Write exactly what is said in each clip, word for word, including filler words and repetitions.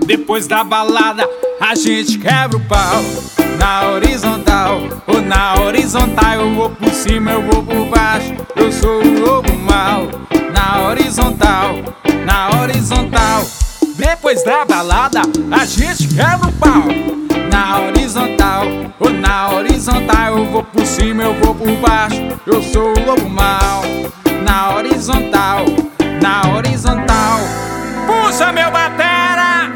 Depois da balada, a gente quebra o pau. Na horizontal, ou na horizontal, eu vou por cima, eu vou por baixo. Eu sou o lobo mau. Na horizontal, na horizontal. Depois da balada, a gente quebra o pau. Na horizontal, ou na horizontal, eu vou por cima, eu vou por baixo. Eu sou o lobo mau. Na horizontal, na horizontal. Puxa meu batera!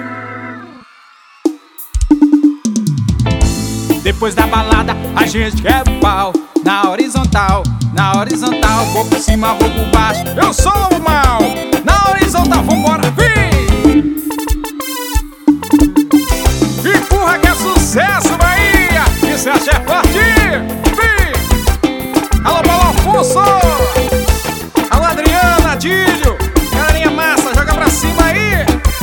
Depois da balada, a gente quebra o pau. Na horizontal, na horizontal, vou por cima, vou por baixo. Eu sou o lobo mau. Na horizontal, vambora, vem! Empurra que é sucesso, Bahia! Isso é axé forte! Vem! Alô, Paulo Afonso! Alô, Adriana, Adílio! Galerinha massa, joga pra cima aí!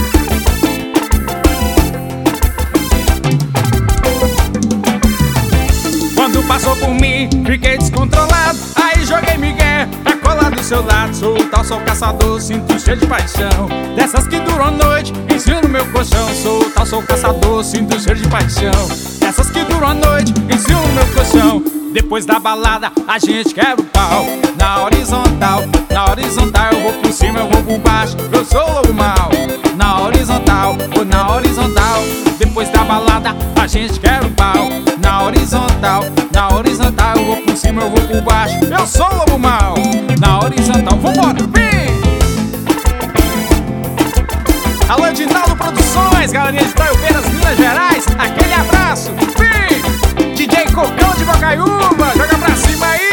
Quando passou por mim, fiquei descontrolado. Aí joguei migué pra colar do seu lado. Sou o tal, sou o caçador, sinto cheio de paixão. Dessas que duram a noite, ensino no meu colchão. Sou o tal, sou o caçador, sinto cheio de paixão. Dessas que duram a noite, ensino no meu colchão. Depois da balada, a gente quebra o pau. Na horizontal, na horizontal, eu vou por cima, eu vou por baixo. Eu sou o lobo mau. Na horizontal, ou na horizontal. Depois da balada, a gente quebra o pau. Na horizontal, na horizontal, eu vou por cima, eu vou por baixo. Eu sou o lobo mau. Na horizontal, vambora, vem! Alô, Edinaldo Produções, galerinha de Itaipeiras, Minas Gerais, aquele abraço, vem! D J Cocão de Bocaiúva, joga pra cima aí!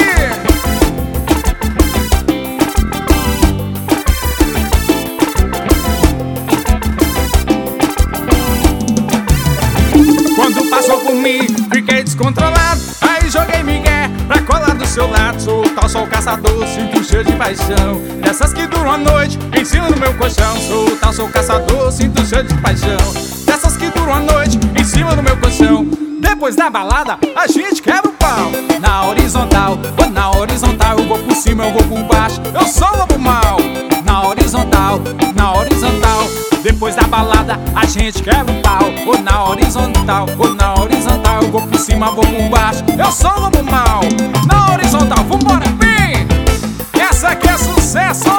Quando passou por mim, fiquei descontrolado. Aí joguei migué pra colar do seu lado. Sou o tal, sou o caçador, sinto cheio de paixão. Dessas que duram a noite, ensino no meu colchão. Sou o tal, sou o caçador, sinto cheio de paixão. Dessas que duram a noite, em cima do meu colchão. Depois da balada, a gente quebra o pau. Na horizontal, ou na horizontal, eu vou por cima, eu vou por baixo. Eu sou o lobo mau. Na horizontal, na horizontal. Depois da balada, a gente quebra o pau. Ou na horizontal, ou na horizontal, eu vou por cima, vou por baixo. Eu sou o lobo mau. Na horizontal, vambora, vem! Essa aqui é sucesso!